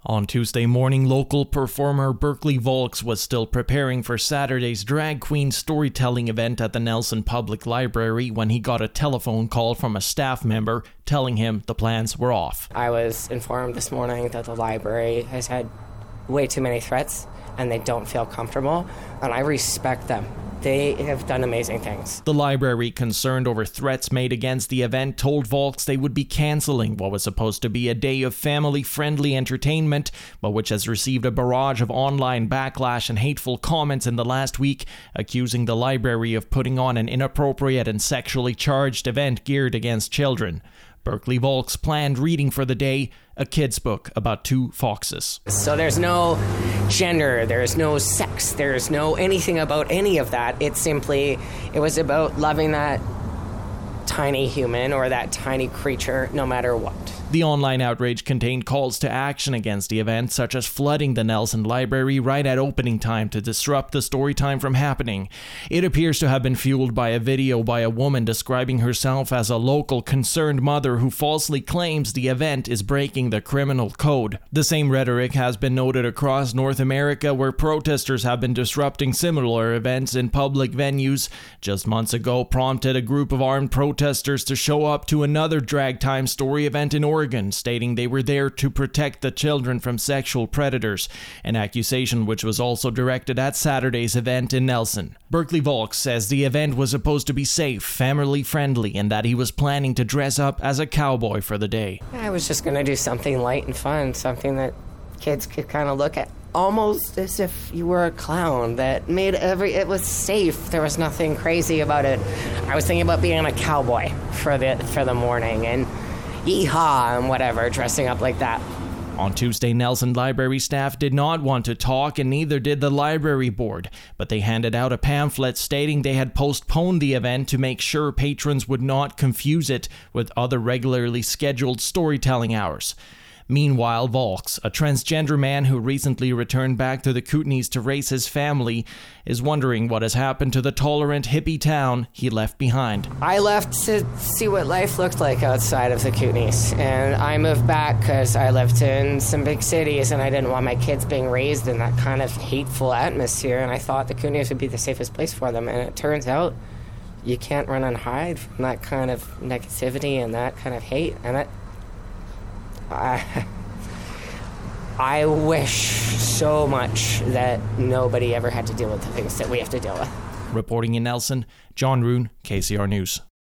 On Tuesday morning, local performer Berkeley Volks was still preparing for Saturday's drag queen storytelling event at the Nelson Public Library when he got a telephone call from a staff member telling him the plans were off. I was informed this morning that the library has had way too many threats and they don't feel comfortable, and I respect them. They have done amazing things. The library, concerned over threats made against the event, told Volks they would be cancelling what was supposed to be a day of family-friendly entertainment, but which has received a barrage of online backlash and hateful comments in the last week, accusing the library of putting on an inappropriate and sexually charged event geared against children. Berkeley Volks planned reading for the day, a kid's book about two foxes. So there's no gender, there's no sex, there's no anything about any of that. It was about loving that tiny human or that tiny creature no matter what. The online outrage contained calls to action against the event, such as flooding the Nelson Library right at opening time to disrupt the story time from happening. It appears to have been fueled by a video by a woman describing herself as a local concerned mother who falsely claims the event is breaking the criminal code. The same rhetoric has been noted across North America, where protesters have been disrupting similar events in public venues. Just months ago, prompted a group of armed protesters to show up to another drag time story event in Oregon, stating they were there to protect the children from sexual predators, an accusation which was also directed at Saturday's event in Nelson. Berkeley Volks says the event was supposed to be safe, family-friendly, and that he was planning to dress up as a cowboy for the day. I was just going to do something light and fun, something that kids could kind of look at almost as if you were a clown, that made it was safe. There was nothing crazy about it. I was thinking about being a cowboy for the morning and yeehaw and whatever, dressing up like that. On Tuesday, Nelson Library staff did not want to talk, and neither did the library board, but they handed out a pamphlet stating they had postponed the event to make sure patrons would not confuse it with other regularly scheduled storytelling hours. Meanwhile, Volks, a transgender man who recently returned back to the Kootenays to raise his family, is wondering what has happened to the tolerant hippie town he left behind. I left to see what life looked like outside of the Kootenays, and I moved back because I lived in some big cities and I didn't want my kids being raised in that kind of hateful atmosphere, and I thought the Kootenays would be the safest place for them, and it turns out you can't run and hide from that kind of negativity and that kind of hate, and I wish so much that nobody ever had to deal with the things that we have to deal with. Reporting in Nelson, John Roon, KCR News.